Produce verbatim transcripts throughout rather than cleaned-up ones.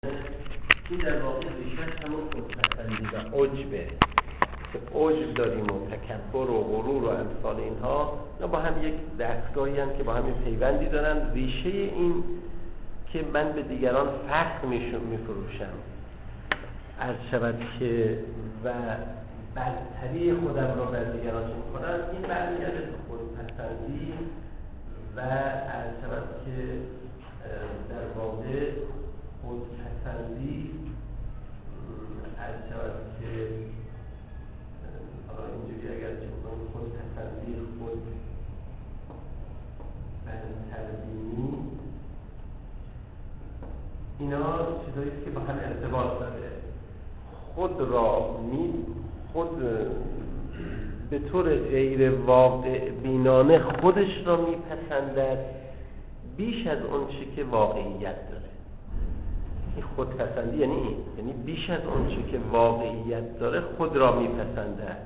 این در واقع ریشش همون خودپسندی و عجبه که عجب داریم و تکبر و غرور و امثال اینها، اینا با هم یک دستگاهی هم که با هم پیوندی دارن. ریشه این که من به دیگران فخر میفروشم از شود که و برتری خودم رو بر دیگران چه میکنم، این برمیگرده به خودپسندی و از شود که در واقع خودپسندی از شود که حالا اینجوری اگر چه کنم خودپسندی خود برتربینی، اینا چیزایی که با هم ارتباط داره. خود را می خود به طور غیر واقع بینانه خودش را میپسندد بیش از اون چی که واقعیت داره. این خودپسندی یعنی این، یعنی بیش از اون چی که واقعیت داره خود را میپسندد.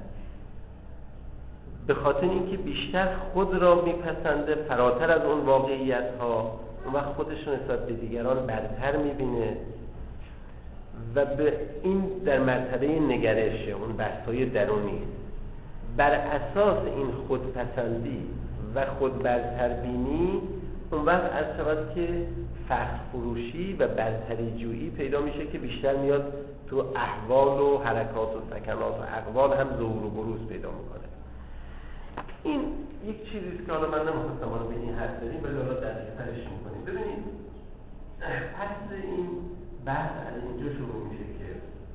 به خاطر اینکه بیشتر خود را میپسنده فراتر از اون واقعیت ها، اون وقت خودش رو نسبت به دیگران برتر میبینه و به این در مرتبه نگرشه، اون بحث‌های درونی. بر اساس این خودپسندی و خود برتربینی اون وقت از شود که فخر فروشی و برتری جویی پیدا میشه که بیشتر میاد تو احوال و حرکات و سکنات و اقوال هم ظهور و بروز پیدا میکنه. این یک چیزیست که حالا من نمیخواستم حالا به این حد بریم ولی حالا دقیق‌ترش میکنیم. ببینید اصل این بحث از اینجا شروع میشه که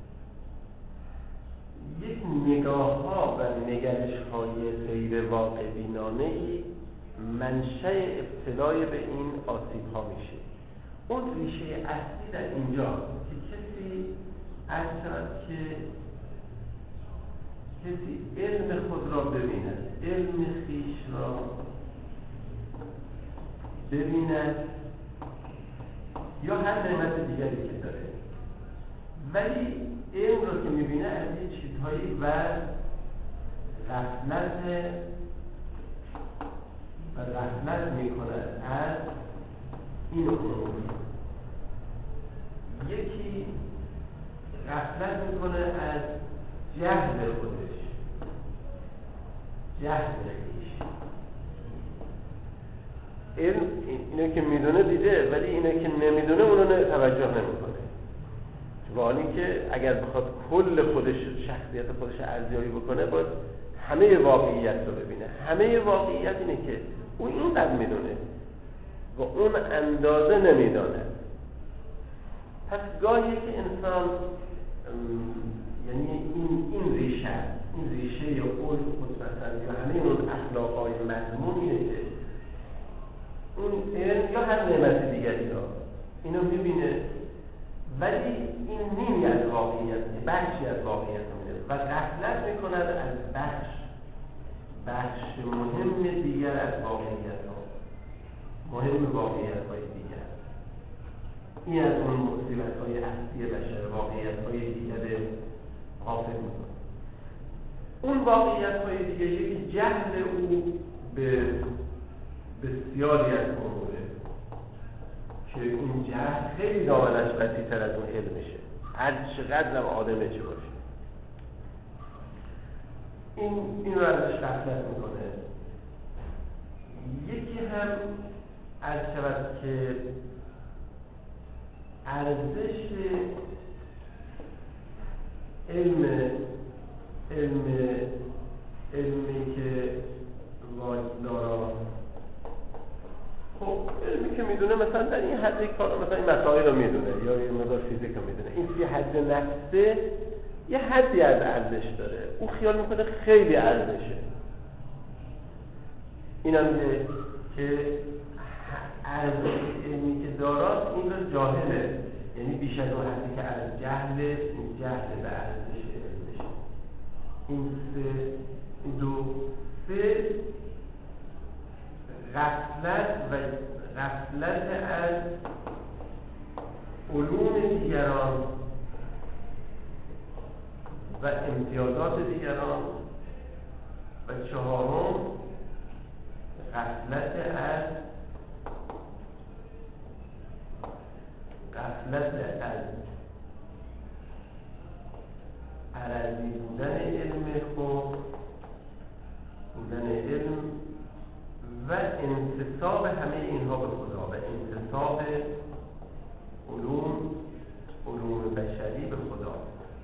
یک نگاه ها و نگرش های غیر واقع بینانه ای منشأ ابتلای به این آسیب ها میشه. اون ریشه اصلی در اینجا که کسی از شد که کسی علم خود را ببیند، علم خویش را ببیند یا هر نعمت دیگری که داره، ولی علم رو که میبینه از این چیزهایی و غفلت و غفلت میکنه از این امور. یکی غفلت میکنه از جهل خودش، جهل خودش. علم اینو که میدونه دیده، ولی اینو که نمیدونه اونو توجه نمیکنه. و حالی که اگر بخواد کل خودش شخصیت خودش ارزیابی بکنه باید همه واقعیت رو ببینه. همه واقعیت اینه که اون اینقدر میدونه و اون اندازه نمیدونه. پس گاهی که انسان یعنی این این ریشه این ریشه یا اول خودپسندی و همه اون اخلاق‌های مذموم اینه که اون علم یا هر نعمت دیگری را اینو میبینه، ولی این نیمی از واقعیت، بخشی از واقعیت میده و غفلت میکند از بخش بخش مهم دیگر از واقعیت ها، مهم واقعیت های دیگر. این از اون مصیبت های اصلی بشر، واقعیت های دیگر غافل میکنه. اون واقعیت های دیگر یکی جهل او به بسیاری از اموره که این جهل خیلی دامنش وسیع‌تر از اون علمشه، هر چقدر هم آدمه چه باشه. این این رو ازش غفلت میکنه. یکی هم از شود که ارزش علم علم علمی که واجدارا، خب علمی که میدونه مثلا در این حد یک کار مثلا این مسائل رو میدونه یا یه مقدار فیزیک رو میدونه، این یه حد نفسه یه حدی از ارزش داره، او خیال میکنه خیلی ارزشه. این هم که ارزش علمی که داراست این رو جاهله، یعنی بیش از اون حدی که از جهل، این جهل به ارزش علمشه. این سه این دو سه غفلت و غفلت از علوم دیگران و امتیازات دیگران و چهارم غفلت از غفلت از عرضی بودن علم خود، بودن علم و انتساب همه اینها به خدا و انتساب علوم علوم بشری به خدا.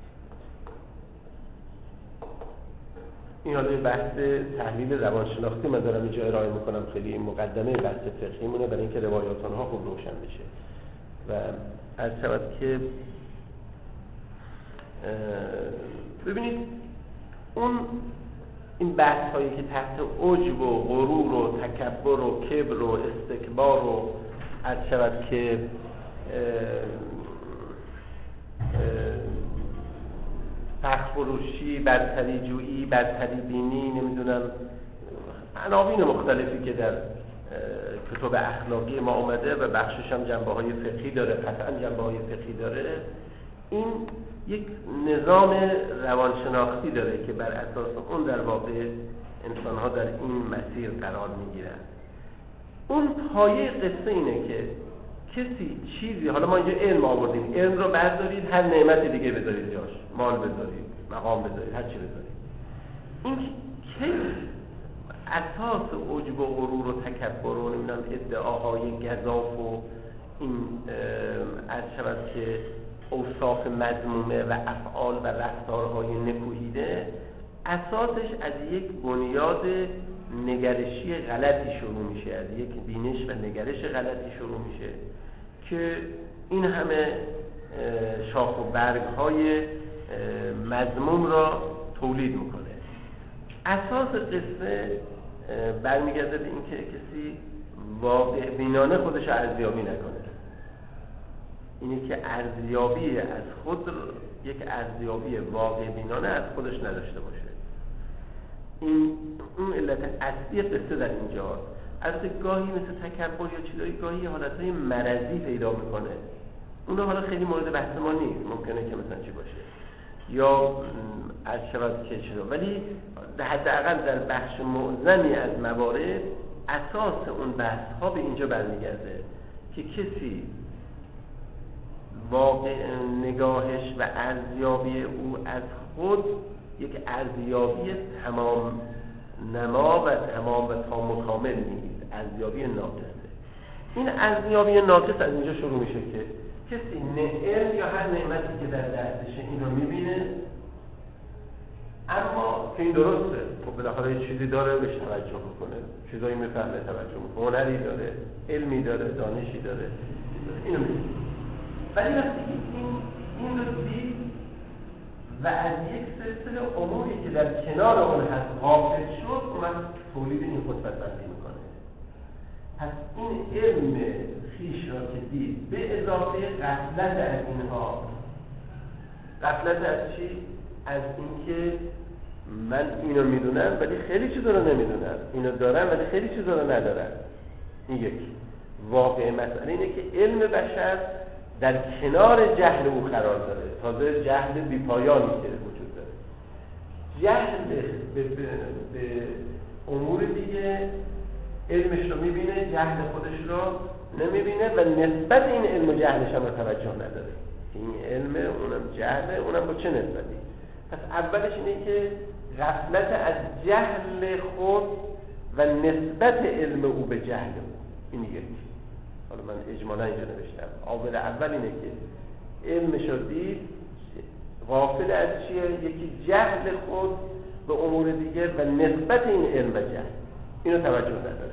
این حالا بحث تحلیل روانشناختی من دارم اینجا ارائه میکنم، خیلی مقدمه بحث فقهی مونه برای اینکه روایات آنها خوب روشن بشه. و از شود که ببینید اون این بحث هایی که تحت عجب و غرور و تکبر و کبر و استکبار و از شود که فخرفروشی، برتری جویی، برتری بینی، نمیدونم عناوین مختلفی که در کتب اخلاقی ما اومده و بخشش هم جنبه های فقهی داره، قطعا جنبه های فقهی داره، این یک نظام روانشناختی داره که بر اساس اون در واقع انسان ها در این مسیر قرار میگیرن. اون پایه قصه اینه که کسی چیزی، حالا ما اینجا علم آوردیم، علم رو بردارید هر نعمتی دیگه بذارید جاش، مال بذارید، مقام بذارید، هر چی بذارید، این که اساس عجب و غرور و تکبر و نمیدونم ادعاهای گزاف و این از شود که اوصاف مذمومه و افعال و رفتارهای نکوهیده، اساسش از یک بنیاد نگرشی غلطی شروع میشه، از یک بینش و نگرش غلطی شروع میشه که این همه شاخ و برگ های مذموم را تولید میکنه. اساس قصه برمیگرده به این که کسی واقع بینانه خودش ارزیابی نکنه. اینه که ارزیابی از خود یک ارزیابی واقع بینانه از خودش نداشته باشه. این اون علت اصلی قصه در اینجا از گاهی مثل تکبر یا چیزایی گاهی حالتهای مرضی پیدا میکنه. اونها حالا خیلی مورد بحث ما نیست، ممکنه که مثلا چی باشه یا از شود که چرا، ولی حداقل در بخش معظمی از موارد اساس اون بحث ها به اینجا برمیگرده که کسی واقع نگاهش و ارزیابی او از خود یک ارزیابی تمام نما و تمام و تام و کامل نیست، ارزیابی ناقصه. این ارزیابی ناقص از اینجا شروع میشه که کسی علم یا هر نعمتی که در دستشه این رو میبینه، اما که این درسته، خب بالاخره یه چیزی داره بهش توجه میکنه، چیزایی میفهمه، توجه میکنه، هنری داره، علمی داره، دانشی داره، اینو میبینه. ولی وقتی این این رو دید و از یک سلسله اموری که در کنار اون هست غافل شد، اون تولید این خودبسندی میکنه. پس این علم خیش را که دید به اضافه غفلت از اینها، غفلت از چی؟ از اینکه من اینو میدونم ولی خیلی چیزا رو نمیدونم، اینو دارم ولی خیلی چیزا رو ندارم. این یکی واقع مسئله اینه که علم بشر در کنار جهل او قرار داره، تازه جهل بی پایانی که وجود داره. جهل به, به, به امور دیگه علمش رو میبینه، جهل خودش رو نمیبینه و نسبت این علم و جهلش هم توجه نداره. این علم اونم جهل، اونم با چه نسبتی؟ پس اولش اینه که غفلت از جهل خود و نسبت علم او به جهل او. این یکی. حالا من اجمالا اینجا نوشتم. عامل اول اینه که علمش رو دید، غافل از چیه؟ یکی جهل خود به امور دیگر و نسبت این علم و جهل، اینو توجه نداره.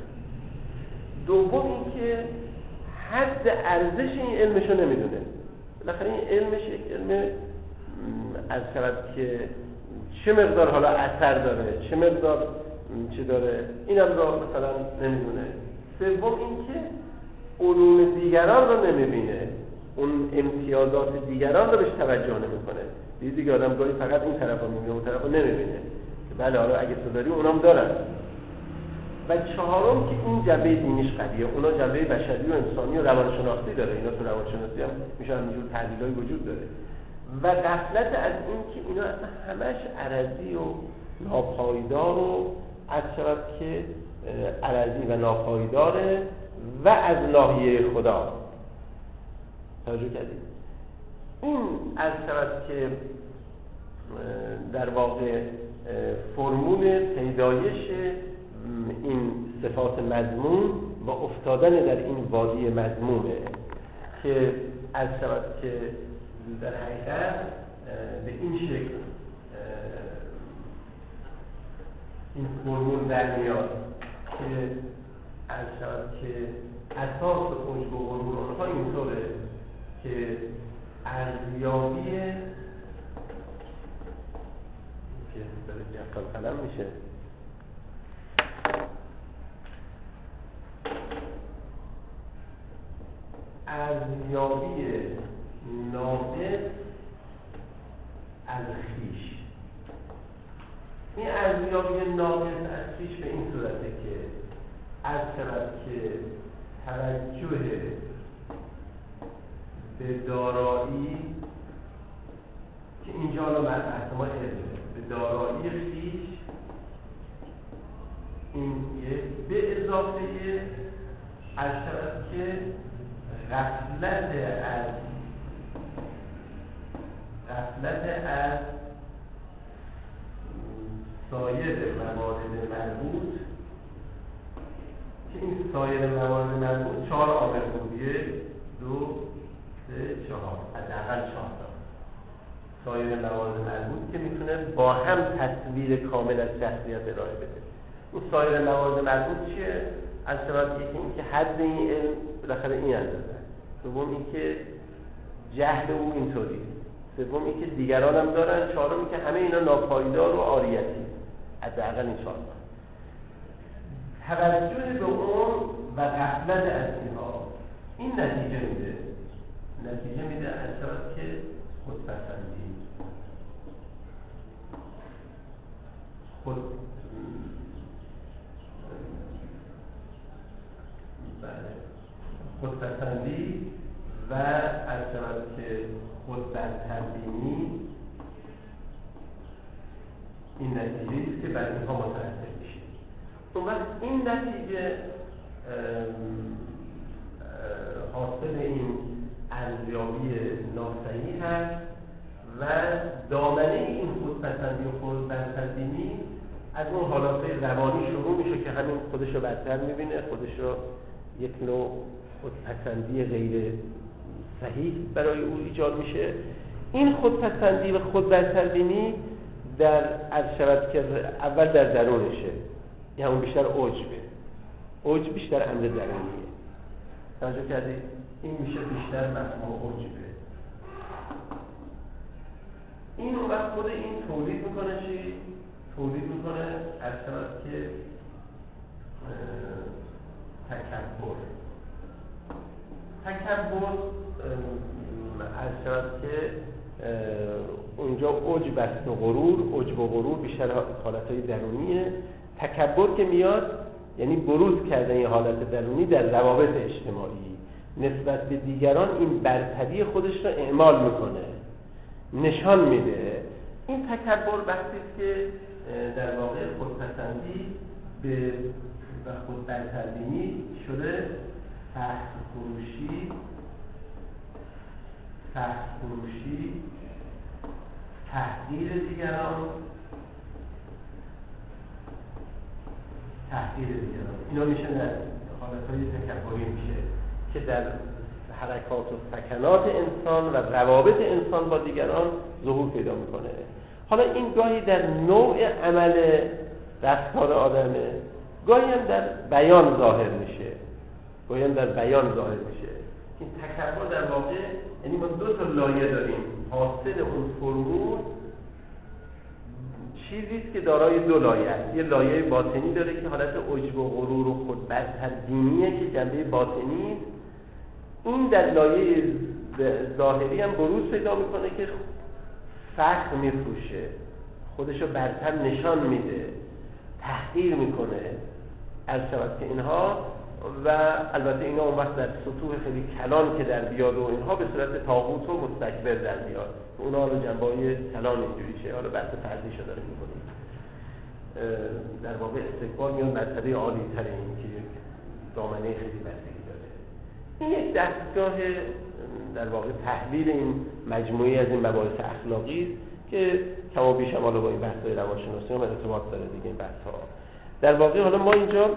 دوم این که حد ارزش این علمش رو نمیدونه. بالاخره این علمش یک علم از شود که چه مقدار حالا اثر داره، چه مقدار چه داره، اینم رو مثلا نمیدونه. سوم این که علوم دیگران رو نمیبینه، اون امتیازات دیگران رو بهش توجه نمیکنه. دیگه دیگه آدم گاهی فقط این طرف رو میبینه، اون طرف رو نمیبینه. بله حالا اگه تو داری اونام دارن. و چهارم که این جنبه دینیش قویه، اونا جنبه بشری و انسانی و روانشناختی داره. اینا تو روانشناسی هم میشه همینجور تحلیلای وجود داره. و غفلت از این که اینا اصلا همش عرضی و ناپایدار و از شود که عرضی و ناپایداره و از ناحیه خدا. توجه کردید؟ این از شود که در واقع فرمول پیدایش این صفات مذموم با افتادن در این وادی مذمومه که از شود که در حقیقت به این شکل این فرمول در میاد که از شود که اساس عجب و غرور آنها اینطوره که ارزیابی که داره جفت قلم میشه ارزیابی ناقص از خویش. این ارزیابی ناقص از خویش به این صورته که از شود که توجه به دارایی که اینجا حالا بحث ما علمه به دارایی خویش این یک به اضافه از شود که غفلت از غفلت از سایر موارد مربوط که این سایر موارد مربوط چهار عامل بود، یک دو سه چهار، حداقل چهار تا سایر موارد مربوط که میتونه با هم تصویر کامل از شخصیت ارائه بده. اون سایر موارد مربوط چیه؟ از سبب یکی این که حد این علم بالاخره این اندازه، دوم این که جهل او اینطوری، سوم این که دیگران هم دارن، چهارم این که همه اینا ناپایدار و عاریتی، حداقل این چهار تا. توجه به اون و غفلت از اینها این نتیجه میده نتیجه میده از سبب که خودپسندی خود بله خودپسندی و از سبب که خودبرتربینی این نتیجه است که بر اینها مترتب میشه. اون وقت این نتیجه حاصل این ارزیابی ناصحیح هست و دامنه این خودپسندی و خودبرتربینی از اون حالات روانی شروع میشه که همین خودش رو برتر میبینه، خودش رو یک نوع خودپسندی غیر صحیح برای او ایجاد میشه. این خودپسندی و خودبرتربینی در از شود که اول در درونشه، یعنی اون بیشتر عجبه، عجب بیشتر امر درونیه. توجه کردید؟ این میشه بیشتر مفهوم عجبه. این اون وقت خود این تولید میکنه چی؟ تولید میکنه از شود که تکبر. تکبر از شود که اونجا عجب است و غرور، عجب و غرور بیشتر حالتهای درونیه. تکبر که میاد یعنی بروز کرده این حالت درونی در روابط اجتماعی، نسبت به دیگران این برتری خودش رو اعمال میکنه، نشان میده. این تکبر وقتی که در واقع خودپسندی به و خودبرتربینی شده تحت فروشی تحت فروشی تحقیر دیگران تحقیر دیگران اینا میشه در حالتهای تکبری میشه که در حرکات و سکنات انسان و روابط انسان با دیگران ظهور پیدا میکنه. حالا این گاهی در نوع عمل رفتار آدمه، گاهی هم در بیان ظاهر میشه گاهی هم در بیان ظاهر میشه. این تکبر در واقع یعنی ما دو تا لایه داریم، حاصل اون فرمول چیزیست که دارای دو لایه است. یه لایه باطنی داره که حالت عجب و غرور و خودبرتربینیه که جنبه باطنی است. این در لایه ظاهری هم بروز پیدا میکنه که فخر میفروشه، خودشو برتر نشان میده، تحقیر میکنه از شود که اینها و البته اینا اون وقت در سطوح خیلی کلان که در بیاد و اینها به صورت طاغوت و مستکبر در بیاد، اونا رو جنبه‌های کلان اینجوری شه. حالا بحث فردیشو داره میکنیم. در واقع استکبار میاد مرتبه عالی تر این که یک دامنه خیلی بستگی داره. این یک دستگاه در واقع تحلیل این مجموعه از این مباحث اخلاقی که کم و بیش حالا با این بحث‌های روانشناسی هم ارتباط داره دیگه این بحث‌ها. در واقع حالا ما اینجا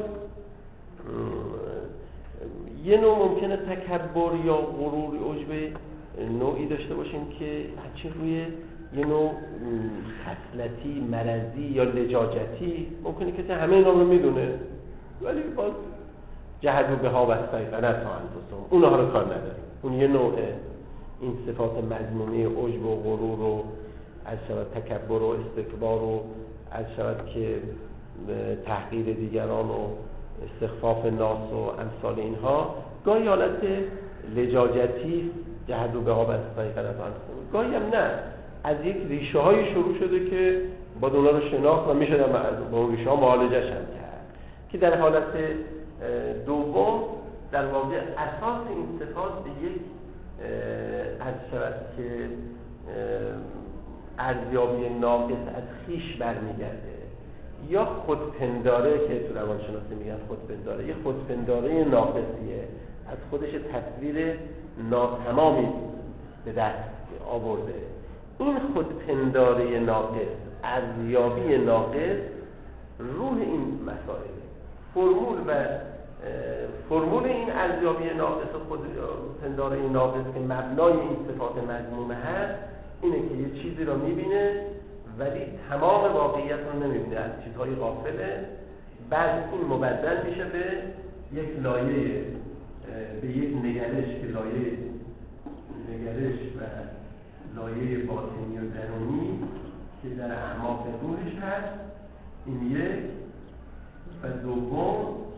یه نوع ممکنه تکبر یا غرور عجب نوعی داشته باشیم که بچه روی یه نوع خصلتی، مرضی یا لجاجتی ممکنه که همه اینا رو میدونه ولی باز جهدوا بها و استیقنتها انفسهم اونها رو کار نداره. اون یه نوع این صفات مذمومه عجب و غرور و از شود تکبر و استکبار و از شود که تحقیر دیگران و استخفاف ناس و امثال اینها گاهی حالت لجاجتی جهدوا بها و استیقنتها انفسهم، گاهی هم نه از یک ریشه های شروع شده که با اونا رو شناخت و میشه با اون ریشه ها معالجه‌ش هم کرد که در حالت دوم در واقع اساس این صفات به یک از شود که ارزیابی ناقص از خیش برمیگرده یا خودپنداره که تو روانشناسی میگن خودپنداره، یه خودپنداره ناقصیه از خودش تصویر ناتمامی به دست آورده. این خودپنداره ناقص، ارزیابی ناقص روح این مسائل فرمول و فرمول این ارزیابی ناقص و خودپنداره ناقص که مبنای این صفات مذمومه هست اینه که یه چیزی رو میبینه ولی تمام واقعیت رو نمیبینه، از چیزهای غافله، بعد این مبدل میشه به یک لایه به یک نگرش که لایه نگرش و لایه باطنی و درونی که در اعماق روحش هست. این یک و دوم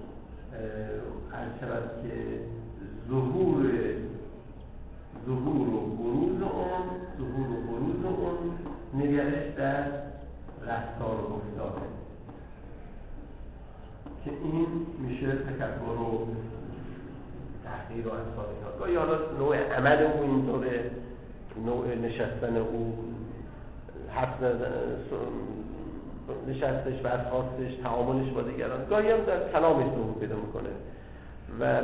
از شود که ظهور ظهور و بروز اون ظهور و بروز اون نگرش در رفتار و گفتاره که این میشه تکبر و تحقیر و امثال اینها. گاهی حالا نوع عمل او اینطوره، نوع نشستن او، حرف نشستش، برخاستش، تعاملش با دیگران، گاهی هم در کلامش ظهور پیدا میکنه و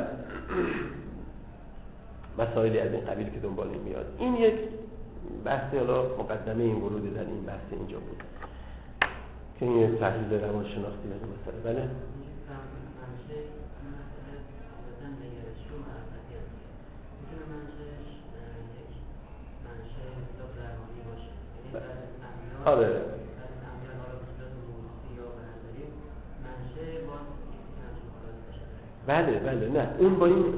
مسائلی از این قبیل که دنبال میاد. این یک بحث حالا مقدمه این ورود در این بحث اینجا بود که این یک تحلیل روانشناختی از این مسئله. بله آره بله بله نه اون با این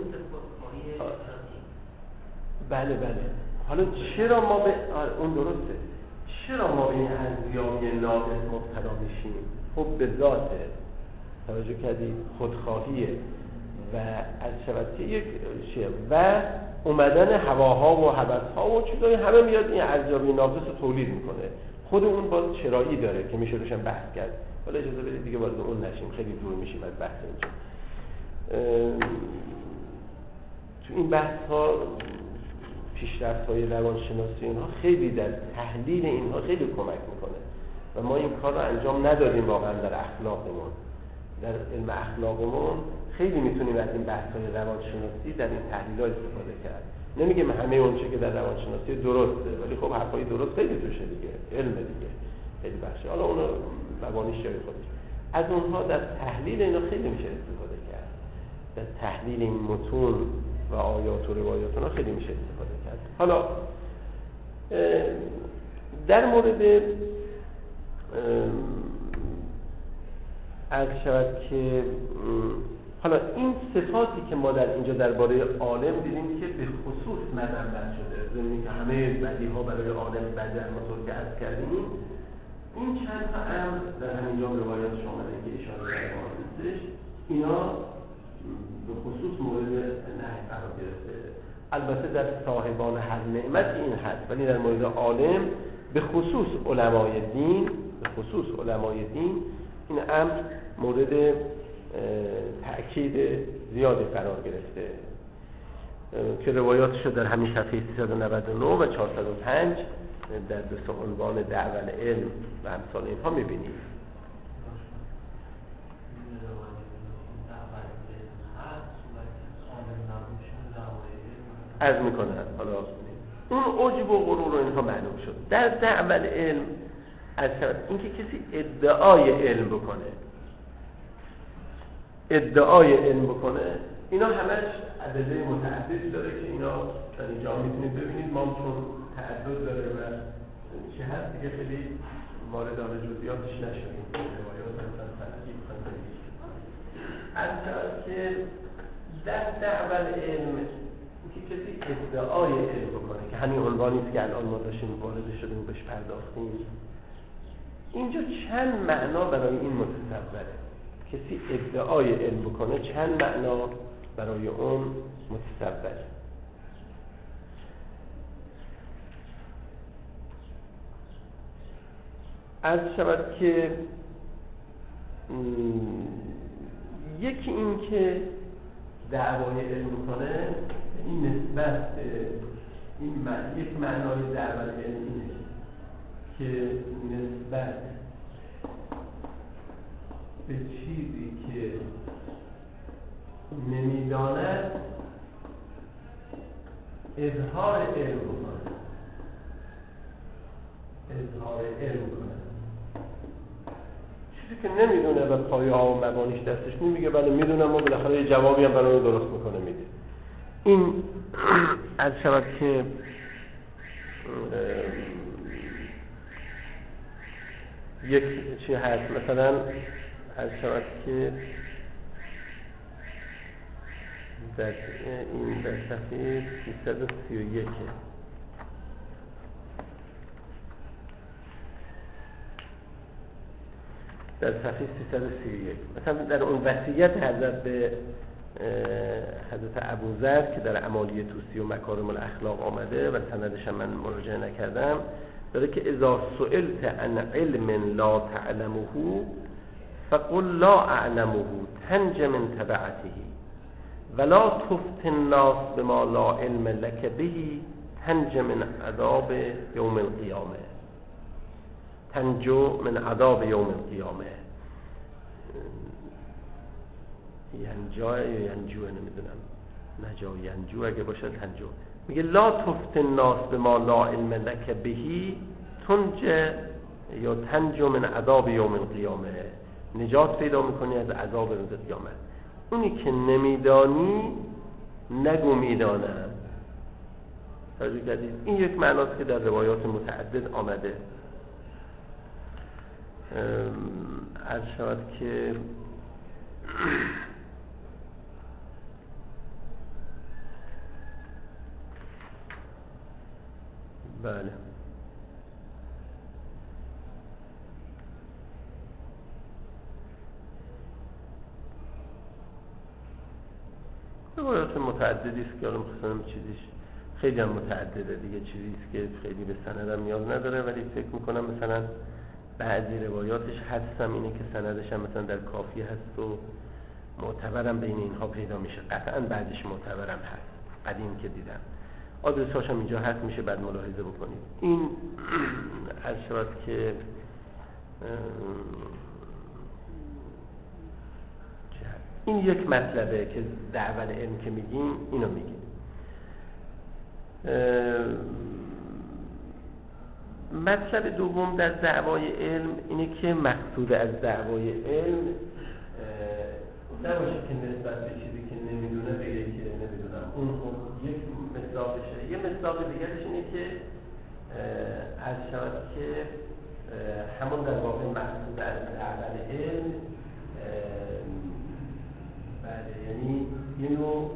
بله بله حالا چرا ما به اون درسته چرا ما به این ارزیابی ناقص مبتلا میشیم؟ خب به ذاته توجه کردید خودخواهیه و از شود که یک چیه و اومدن هواها و هوس‌ها و چیزای همه میاد این ارزیابی ناقص رو تولید میکنه. خود اون باز چرایی داره که میشه روشن بحث کرد. حالا اجازه بدید دیگه وارد اون نشیم، خیلی دور میشیم از بحث اینجا. تو این بحث ها پیشرفت های روانشناسی اینها خیلی در تحلیل اینها خیلی کمک میکنه و ما این کار رو انجام ندادیم واقعا در اخلاقمون. در علم اخلاقمون خیلی میتونیم از این بحث های روانشناسی در این تحلیل ها استفاده کرد. نمیگم همه اون چه که در روانشناسی درسته ولی خب حرفای درست خیلی توشه دیگه، علم دیگه خیلی بخشه، حالا اون مبانیش جای خودش. از اونها در تحلیل اینا خیلی میشه استفاده کرد، در تحلیل این متون و آیات و روایات اونا خیلی میشه استفاده کرد. حالا در مورد عرض شود که حالا این صفاتی که ما در اینجا درباره عالم دیدیم که به خصوص مذمت شده، زمینی که همه بدیها برای عالم بده همونطور که عرض کردیم، این چند تا امر در همینجا روایات شامله که اشاره کردیم اینا به خصوص مورد نهی قرار گرفته. البته در صاحبان هر نعمت این هست ولی در مورد عالم به خصوص علمای دین به خصوص علمای دین این امر مورد تأکید زیادی قرار گرفته که روایاتش در همین صفحه سیصد و نود و نه و چهارصد و پنج در دو سه عنوان دعوی علم و امثال اینها می‌بینید. عرض میکنن. حالا اون عجب و غرور و اینها معلوم شد. در دعوت علم از اینکه کسی ادعای علم بکنه ادعای علم بکنه اینا همش ادله متعددی داره که اینا در اینجا میتونید ببینید. ما چون تعدد داره و چه هست دیگه خیلی وارد آن جزئیاتش نشدیم. روایات مثلا ترکیب کنیم از که در دعوت علم که کسی ادعای علم بکنه که همین عنوانی است که الان ما داشتیم وارد شدیم و بهش پرداختیم. اینجا چند معنا برای این متصوره. کسی ادعای علم بکنه چند معنا برای اون متصوره. عرض شود که یکی این که دعوای علم کنه این نسبت این معنی یک معنای دعوای علم اینه که نسبت به چیزی که نمیداند اظهار علم کنه اظهار علم کنه چیزی که نمیدونه و پایه ها و مبانیش دستش نمیگه بله میدونم و بالاخره یه جوابی هم برای درست میکنه میده. این از شود که یک چی هست مثلا از شود که در این در صفحه سیصد و سی و یک در صفحه سیصد و سی و یک مثلا در اون وصیت حضرت به حضرت ابوذر که در اعمالی طوسی و مکارم الاخلاق آمده و سندش من مراجعه نکردم داره که اذا سئلت عن علم لا تعلمه فقل لا اعلمه تنج من تبعته ولا تفت الناس بما لا علم لك به تنج من عذاب یوم القیامه تنجو من عذاب یوم القیامه. ینجا یا ینجوه نمیدونم نجا ینجو اگه باشه تنجو. میگه لا تفت الناس بما لا علم لك به تنج یا تنجو من عذاب یوم القیامه نجات پیدا میکنی از عذاب روز قیامت. اونی که نمیدانی نگو میدانم. توجه کردید؟ این یک معناست که در روایات متعدد آمده. عرض شود که بله روایات متعددی است که الان خصوصا چیزیش خیلی هم متعدده دیگه، چیزی است که خیلی به سندم نیاز نداره، ولی فکر میکنم مثلا بعضی روایاتش حدسم اینه که سندش هم مثلا در کافی هست و معتبرم بین اینها پیدا میشه. قطعا بعضیش معتبرم هست، قدیم که دیدم آدرساش هم اینجا هست، میشه بعد ملاحظه بکنید. این از شود که این یک مطلبه که دعوت علم که میگیم اینو میگیم. مطلب دوم در دعوای علم اینه که مقصود از دعوای علم نباشه که نسبت به چیزی که نمیدونه بگه که نمیدونم. اون خب یک مصداقشه. یه مصداق دیگرش اینه که از شود که همون در واقع مقصود از دعوت علم بله، یعنی یه نوع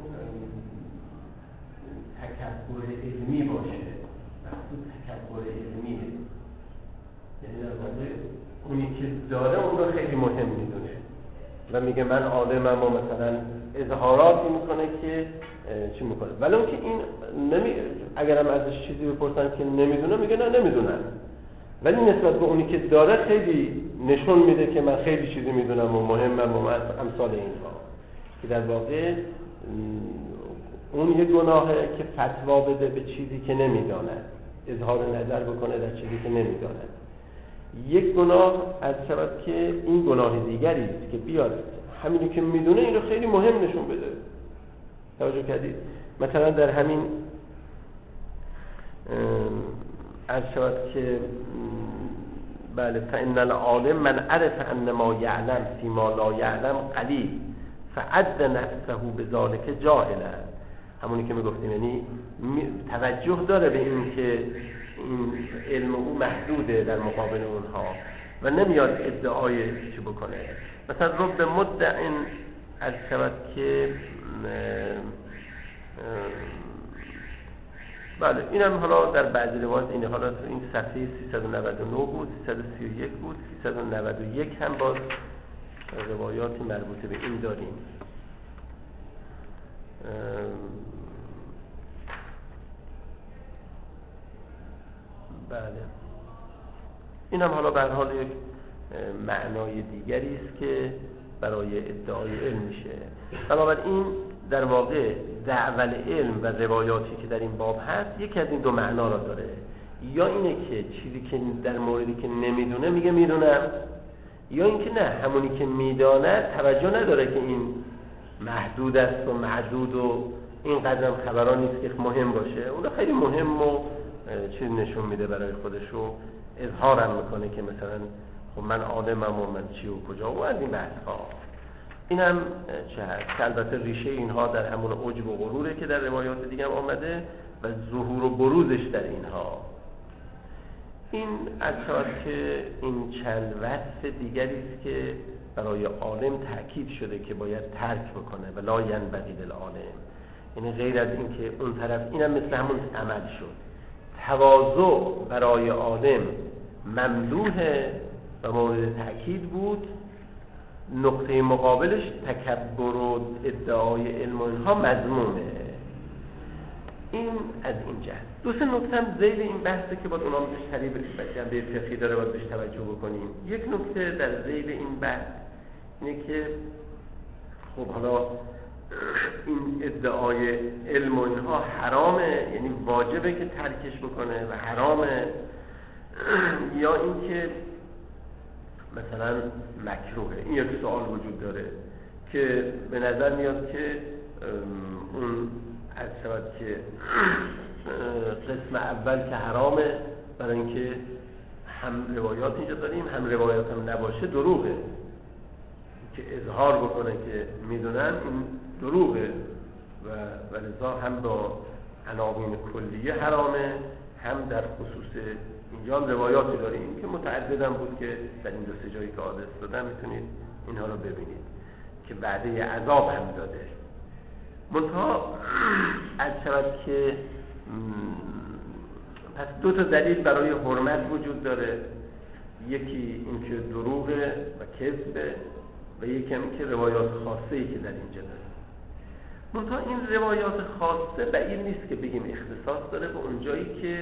تکبر علمی باشه. مقصود تکبر علمیه، یعنی در واقع اونی که داره اون رو خیلی مهم میدونه و میگه من عالمم و مثلا اظهاراتی میکنه که چی میکنه، ولی اون که این نمی... اگرم ازش چیزی بپرسن که نمیدونه میگه نه نمیدونم، ولی نسبت به اونی که داره خیلی نشون میده که من خیلی چیزی میدونم و مهمم و امثال اینها، که در واقع اون یه گناهه که فتوا بده به چیزی که نمیداند، اظهار نظر بکنه در چیزی که نمیداند. یک گناه از شود که این گناه دیگری است که بیاد همینی که میدونه این رو خیلی مهم نشون بده. توجه کردید؟ مثلا در همین عرض شود که بله فإن العالم من عرف ان ما یعلم فی ما لا یعلم قلیل فعد نفسه بذلک جاهلا. همونی که میگفتیم، یعنی توجه داره به این که این علم او محدوده در مقابل اونها و نمیاد ادعای چی بکنه. مثلا رب مدعن عرض شود که بله اینم حالا در بعضی روایات اینه، حالا تو این صفحه سیصد و نود و نه بود، سیصد و سی و یک بود، سیصد و نود و یک هم باز روایاتی مربوطه به این داریم. بله اینم حالا به هر حال یک معنای دیگری است که برای ادعای علم میشه. بنابراین در واقع دعوی علم و روایاتی که در این باب هست یکی از این دو معنا را داره، یا اینه که چیزی که در موردی که نمیدونه میگه میدونم، یا اینکه نه همونی که میدانه توجه نداره که این محدود است و معدود و این قدر خبران نیست که مهم باشه، اون خیلی مهم و چیز نشون میده برای خودش و اظهارم میکنه که مثلا خب من عالمم و من چی و کجا و از این بحث ها. این هم چه هست که البته ریشه اینها در همون عجب و غروره که در روایات دیگه هم آمده و ظهور و بروزش در اینها. این اصلا که این چند وصف دیگری است که برای عالم تأکید شده که باید ترک بکنه و لا ینبغی للعالم، یعنی غیر از این که اون طرف اینم مثل همون عمل شد. تواضع برای عالم ممدوحه و مورد تأکید بود، نقطه مقابلش تکبر و ادعای علم و اینها مذمومه. این از این جهت. دو سه نکته هم ذیل این بحثه که باید اونا بهش تریب جنبه فقهی داره باید بهش توجه بکنیم. یک نکته در ذیل این بحث اینه که خب حالا این ادعای علم و اینها حرامه، یعنی واجبه که ترکش بکنه و حرامه، یا اینکه مثلا مکروهه. این یک سوال وجود داره که به نظر میاد که اون از شود که قسم اول که حرامه، برای اینکه هم روایات اینجا داریم هم روایات هم نباشه دروغه، که اظهار بکنه که میدونن این دروغه و ولذا هم با عناوین کلیه حرامه، هم در خصوص اینجا هم روایاتی داریم که متعددم بود که در این دو سه جایی که آدرس دادم میتونید اینها رو ببینید که وعده عذاب هم داده. منتها از شود که پس دو تا دلیل برای حرمت وجود داره، یکی اینکه دروغه و کذبه و یکی هم که روایات خاصه‌ای که در اینجا داره. منتها این روایات خاصه بعید نیست که بگیم اختصاص داره به اون جایی که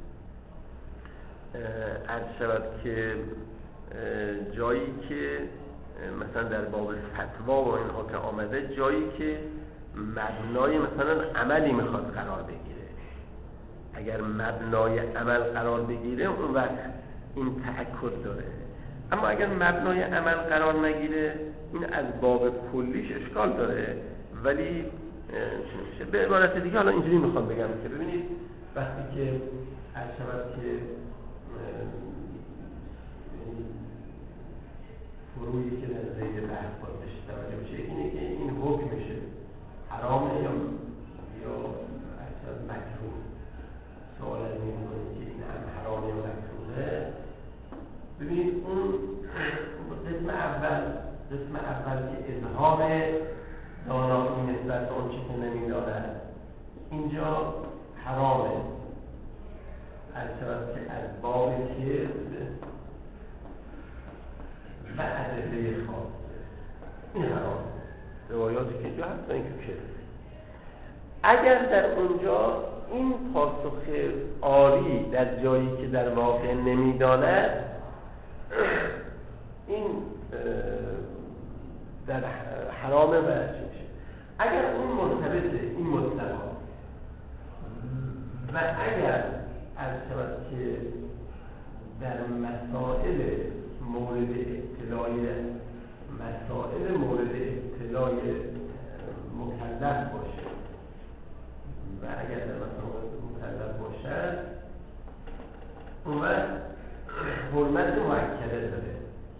عرض شود که جایی که مثلا در باب فتوا و اینها که آمده، جایی که مبنای مثلا عملی میخواد قرار بگیره. اگر مبنای عمل قرار بگیره اون وقت این تأکد داره، اما اگر مبنای عمل قرار نگیره این از باب کلیش اشکال داره. ولی به عبارت دیگه حالا اینجوری میخوام بگم که ببینید وقتی که عرض شود که فروعی که در ذیل بحث باید بهش توجه بشه اینه که این حکمشه حرامه یا یا اصلا مکروه. سوال از این میکنه که این هم حرامه یا مکروهه. ببینید اون قسم اول قسم اول که اظهار دانایی نسبت اون چی که نمیداند اینجا حرامه، از شود که از باب کذب و ادله خاصه این حرام. روایاتی که اینجا هست و این که کذب. اگر در اونجا این پاسخ آری در جایی که در واقع نمیداند، این در حرامه و چیشه. اگر اون مرتبطه این مطلقا و اگر از شود که در مسائل مورد اطلاع مسائل مورد اطلاع مکلف باشه و اگر در مسائل مکلف باشه باشد، اون وقت حرمت مؤکده داره،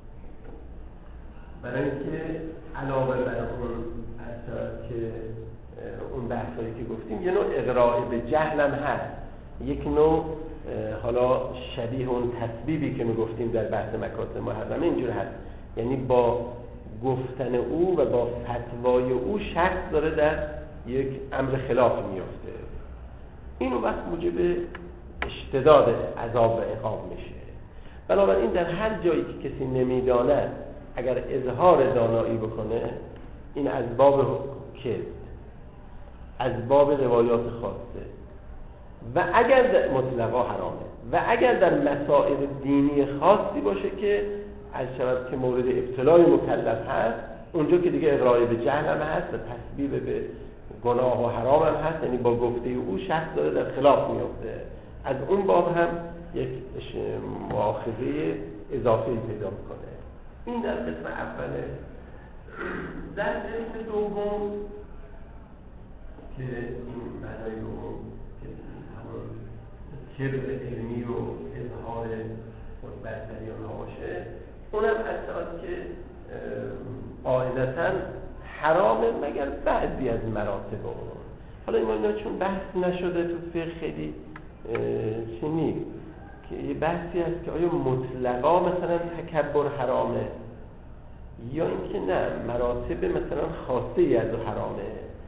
برای اینکه علاوه بر اون اثرات که اون بحثایی که گفتیم یه نوع اغراء به جهل هم هست، یک نوع حالا شبیه اون تسبیبی که میگفتیم در بحث مکاسب محرمه اینجور هست، یعنی با گفتن او و با فتوای او شخص داره در یک امر خلاف میفته، این اون وقت موجب اشتداد عذاب و عقاب میشه. بنابراین در هر جایی که کسی نمیداند اگر اظهار دانایی بکنه، این از باب کذب، از باب روایات خاصه و اگر در مطلقا حرامه و اگر در مسائل دینی خاصی باشه که از شرط که مورد ابتلای مکلف هست، اونجا که دیگه اغراء به جهل هم هست و تسبیب به گناه و حرام هم هست، یعنی با گفته او شخص داره در خلاف میفته، از اون باب هم یک مؤاخذه اضافی پیدا میکنه. این در قسم اوله. در قسم دوم که این معنای دوم که همون کبر علمی و اظهار خودبرتری آنها باشه، اونم اصلا که قاعدتاً حرامه مگر بعضی از مراتب اون. حالا اینا چون بحث نشده تو فقه خیلی چی نیست که یه بحثی هست که آیا مطلقا مثلا تکبر حرامه یا اینکه نه مراتب مثلا خاصه ای از حرامه.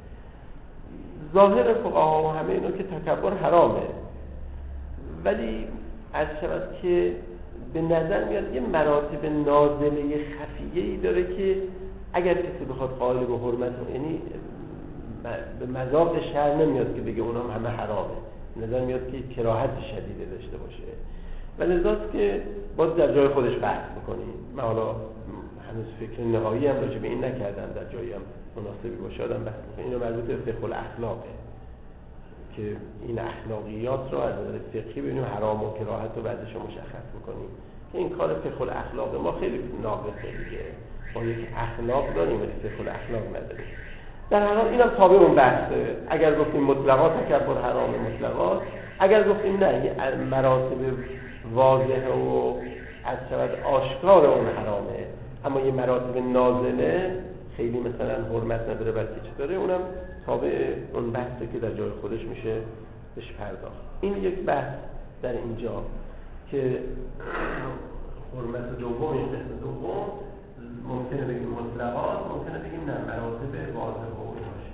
ظاهر فقها و همه اینا که تکبر حرامه، ولی از شود که به نظر میاد یه مراتب نازله خفیه‌ای داره که اگر کسی بخواد قائل به حرمت، یعنی به مذاق شرع نمیاد که بگه اونام همه حرامه، نظر میاد که کراهت شدیده داشته باشه و لذاست که باز در جای خودش بحث بکنیم. من حالا هنوز فکر نهایی هم راجع به این نکردم، در جایی هم مناسبی باشه آدم بحث بکنیم. اینو مربوط به فقه الاخلاقه که این اخلاقیات رو از نظر فقهی ببینیم حرام و کراهت رو بعدش مشخص بکنیم که این کار فقه الاخلاق ما خیلی ناقصه دیگه، ما یک اخلاق داریم ولی فقه الاخلاق نداریم. در هر حال اینم تابع اون بحثه. اگر گفتیم مطلقا تکبر حرام مطلقا، اگر گفتیم نه مراتب واضحه و از شود آشکار اون حرامه، اما یه مراتب نازله خیلی مثلا حرمت نداره بلکه چطوره، اونم تابع اون بحثه که در جای خودش میشه بهش پرداخت. این یک بحث در اینجا که حرمت دوم، این قسم دوم ممکنه بگیم مطلقات، ممکنه بگیم نه مراتب واضح و اون باشه.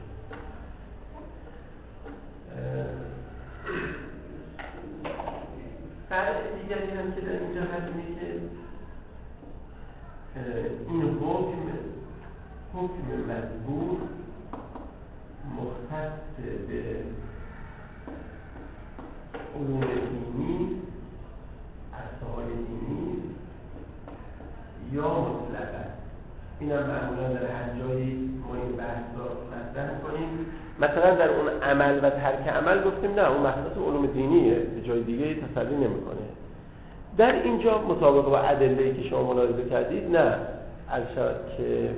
بعد دیگری هم که در اینجا هست اینه که این حکم حکم مذکور مختص به علوم دینی، اصحاب دینی یا مطلقه. این هم معمولا در هر جایی ما این بحث رو مطرح کنیم. مثلا در اون عمل و ترک عمل گفتیم نه اون مختص علوم دینیه، به جای دیگه تسری نمیکنه. در اینجا مطابق با ادله‌ای که شما ملاحظه کردید نه از شرط که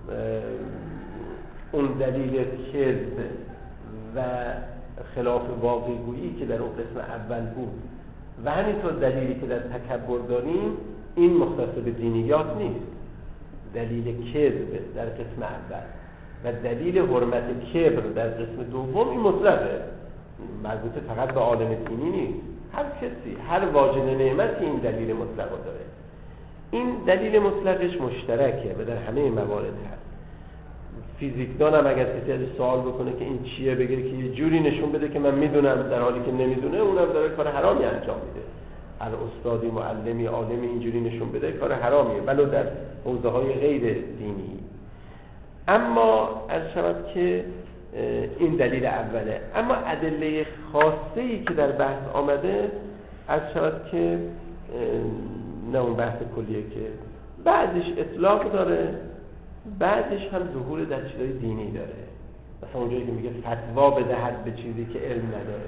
اون دلیل کذب و خلاف واقع‌گویی که در اون قسم اول بود و همینطور دلیلی که در تکبر داریم، این مختص به دینیات نیست. دلیل کذب در قسم اول و دلیل حرمت کبر در قسم دوم این مطلقه، مربوط فقط به عالم دینی نیست. هر کسی، هر واجد نعمتی این دلیل مطلق داره. این دلیل مطلقش مشترکه و در همه موارد هست. فیزیکدان هم اگر کسی ازش سوال بکنه که این چیه، بگه که یه جوری نشون بده که من میدونم، در حالی که نمیدونه، اونم داره کار حرامی انجام میده. هر استادی، معلمی، عالمی اینجوری نشون بده کار حرامیه، ولو در حوزه های غیر دینی. اما از شود که این دلیل اوله. اما ادله خاصه‌ای که در بحث آمده از شود که نه اون بحث کلیه که بعدش اطلاق داره، بعدش هم ظهور در چیزای دینی داره. مثلا اونجایی که میگه فتوا بدهد به چیزی که علم نداره،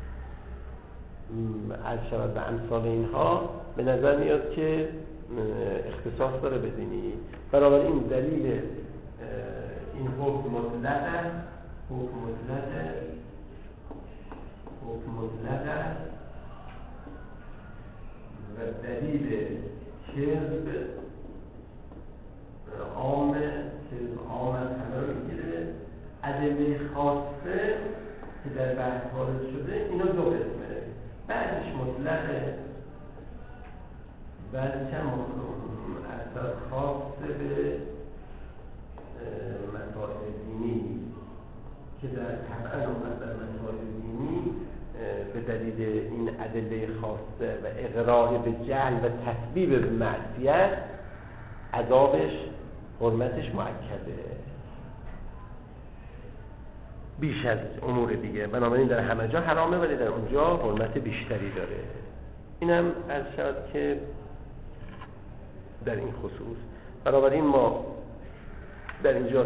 از شود به امثال اینها به نظر میاد که اختصاص داره به دینی. بنابراین دلیل این حکم مطلقه، حکم مطلقه حکم مطلق است و دلیل کذب عام کذب عام از همه رو میگیره. ادله خاصه که در بحث وارد شده اینا دو قسمه، بعدش مطلقه، بعدش هم اثر خاصه به مسائل دینی که در طبعا اومد در مسائل دینی به دلیل این ادله خاصه و اغراء به جهل و تسبیب به معصیت عذابش حرمتش مؤکده بیش از امور دیگه، بنابراین در همه جا حرامه ولی در اونجا حرمت بیشتری داره. اینم از شاید که در این خصوص بنابراین ما در اینجا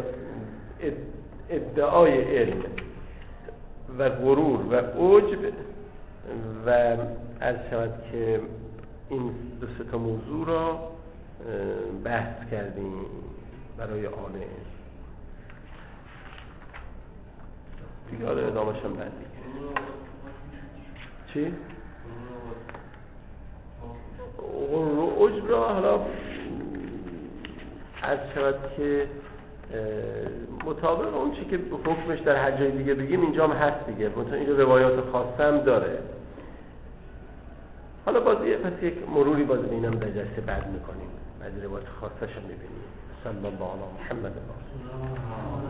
ادعای علم و غرور و عجب و از شاید که این دو سه تا موضوع را بحث کردیم برای آنه دیگه. آره ادامهش هم بعد دیگه چی؟ غرور و عجب را حالا از شاید که مطابق اون چی که حکمش در هر جای دیگه بگیم اینجا هم هست دیگه، مثلا اینجا روایات خاصه هم داره. حالا باز پس یک مروری باز بینم در جلسه بعد میکنیم، بعد روایات خاصش هم میبینیم. صلی الله علی محمد.